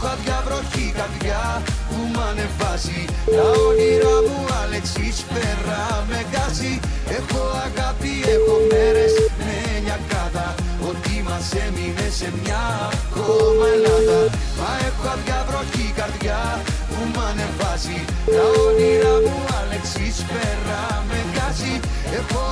έχω αδιαβροχή καρδιά που μ' ανεβάζει. Τα όνειρά μου Αλέξης πέρα με γκάζει. Έχω αγάπη, έχω μέρες με νιακάδα. Ό,τι μας έμεινε σε μια ακόμα Ελλάδα. Μα έχω αδιαβροχή καρδιά που μ' ανεβάζει. Τα όνειρά μου Αλέξης πέρα με γκάζει. Έχω